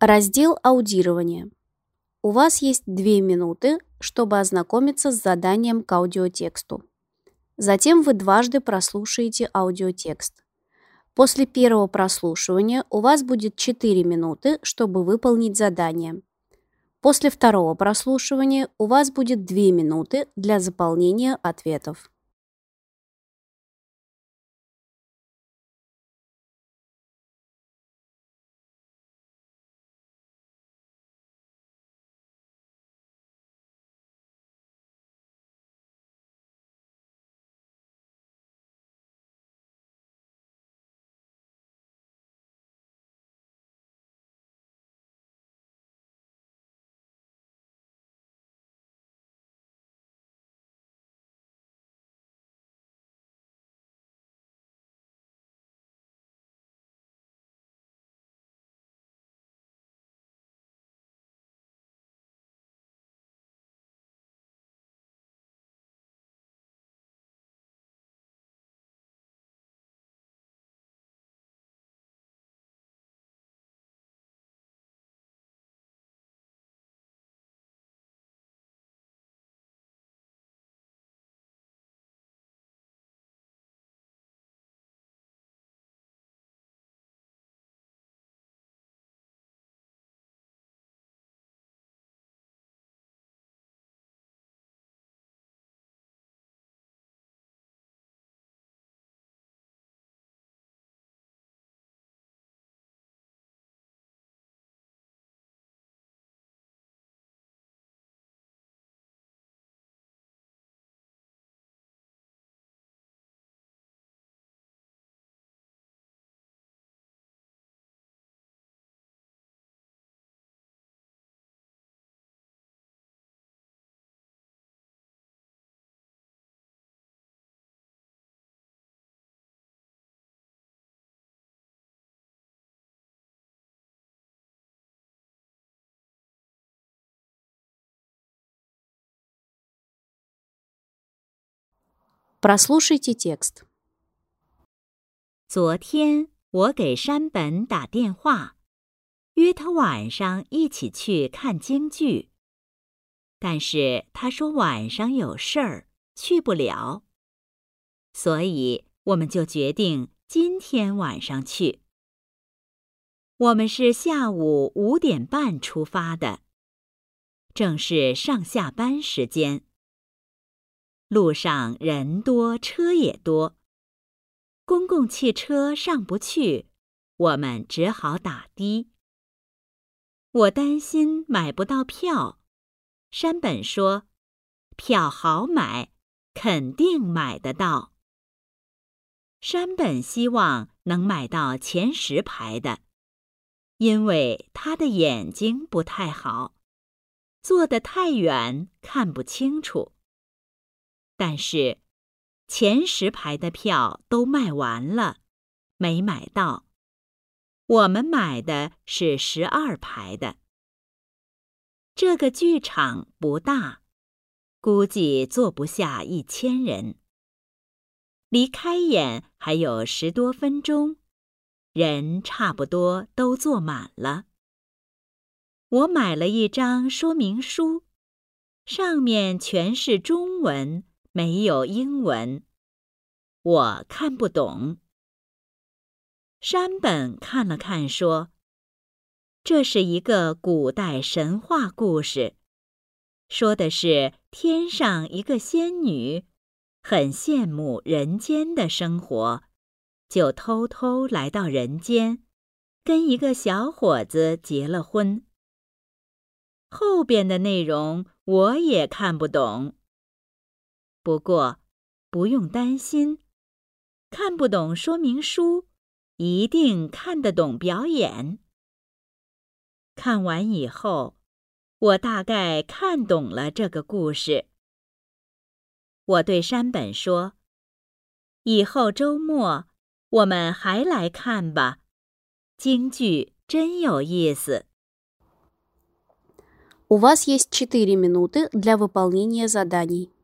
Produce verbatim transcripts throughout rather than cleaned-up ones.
Раздел аудирования. У вас есть две минуты, чтобы ознакомиться с заданием к аудиотексту. Затем вы дважды прослушаете аудиотекст. После первого прослушивания у вас будет четыре минуты, чтобы выполнить задание. После второго прослушивания у вас будет две минуты для заполнения ответов. Прослушайте текст. 昨天我给山本打电话，约他晚上一起去看京剧。但是他说晚上有事儿，去不了。所以我们就决定今天晚上去。我们是下午五点半出发的，正是上下班时间。路上人多车也多，公共汽车上不去，我们只好打的。我担心买不到票，山本说，票好买，肯定买得到。山本希望能买到前十排的，因为他的眼睛不太好，坐得太远看不清楚。但是前十排的票都卖完了，没买到。我们买的是十二排的。这个剧场不大，估计坐不下一千人。离开演还有十多分钟，人差不多都坐满了。我买了一张说明书，上面全是中文，没有英文，我看不懂。山本看了看说，这是一个古代神话故事，说的是天上一个仙女，很羡慕人间的生活，就偷偷来到人间，跟一个小伙子结了婚。后边的内容我也看不懂。不过，不用担心，看不懂说明书，一定看得懂表演。看完以后，我大概看懂了这个故事。我对山本说，以后周末我们还来看吧，京剧真有意思。 У вас есть четыре минуты для выполнения заданий.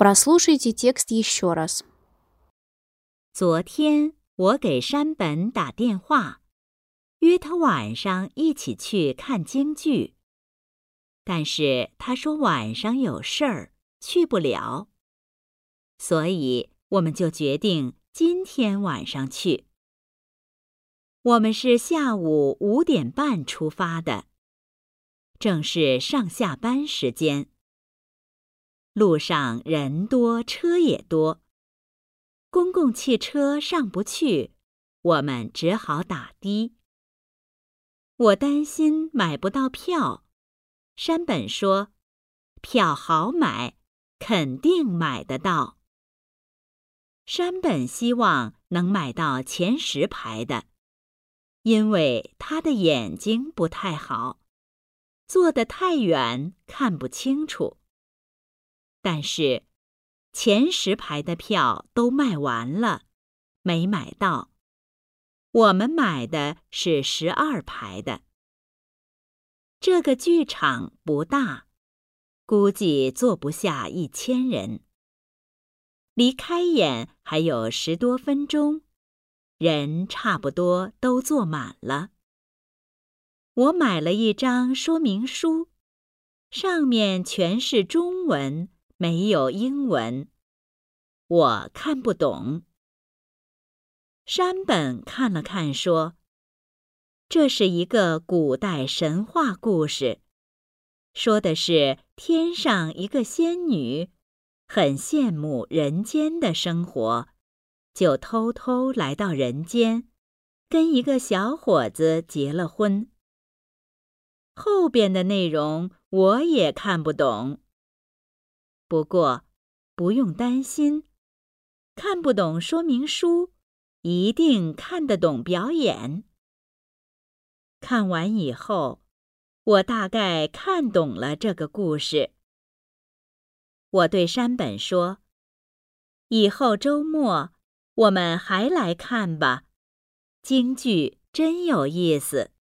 Прослушайте текст еще раз. 昨天我给山本打电话，约他晚上一起去看京剧，但是他说晚上有事儿，去不了，所以我们就决定今天晚上去。我们是下午五点半出发的，正是上下班时间。路上人多车也多，公共汽车上不去，我们只好打的。我担心买不到票，山本说，票好买，肯定买得到。山本希望能买到前十排的，因为他的眼睛不太好，坐得太远看不清楚。但是前十排的票都卖完了，没买到。我们买的是十二排的。这个剧场不大，估计坐不下一千人。离开演还有十多分钟，人差不多都坐满了。我买了一张说明书，上面全是中文，没有英文，我看不懂。山本看了看说，这是一个古代神话故事，说的是天上一个仙女，很羡慕人间的生活，就偷偷来到人间，跟一个小伙子结了婚。后边的内容我也看不懂。不过，不用担心，看不懂说明书，一定看得懂表演。看完以后，我大概看懂了这个故事。我对山本说，以后周末我们还来看吧，京剧真有意思。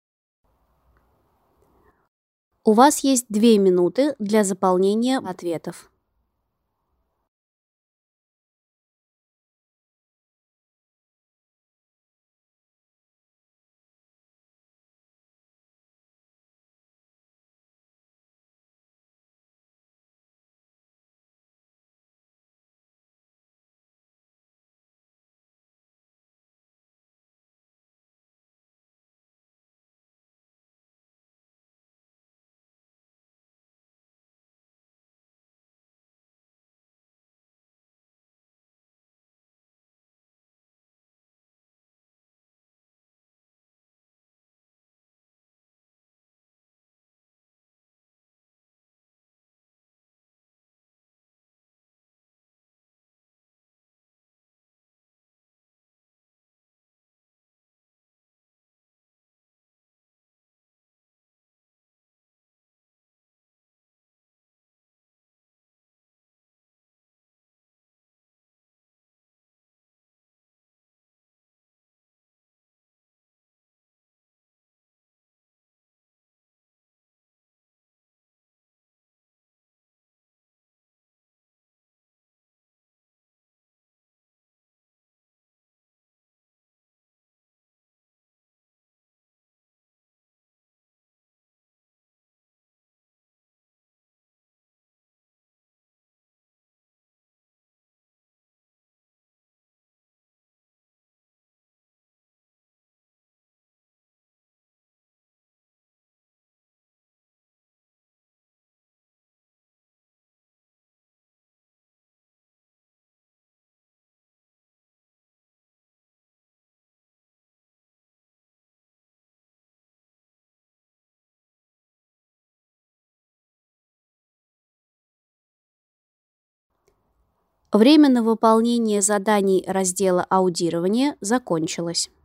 У вас есть две минуты для заполнения ответов. Время на выполнение заданий раздела аудирования закончилось.